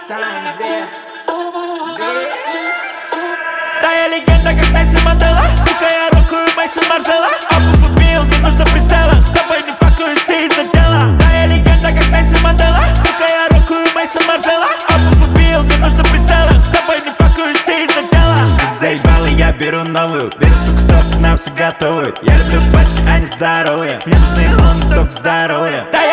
Да, я легенда, как Нельсон Мандела. Сука, я рокаю Мэйсон Маржела. Обувь убил, не нужно прицела. С тобой не факуюсь, ты из-за дела. Да, я легенда, как Нельсон Мандела. Сука, я рокаю Мэйсон Маржела. Обувь убил, не нужно прицела. С тобой не факуюсь, ты из-за дела. Заебал, и я беру новую. Беру, сука, только нам все готовы. Я люблю пачки, они здоровые. Мне нужны руны, только здоровые. Да,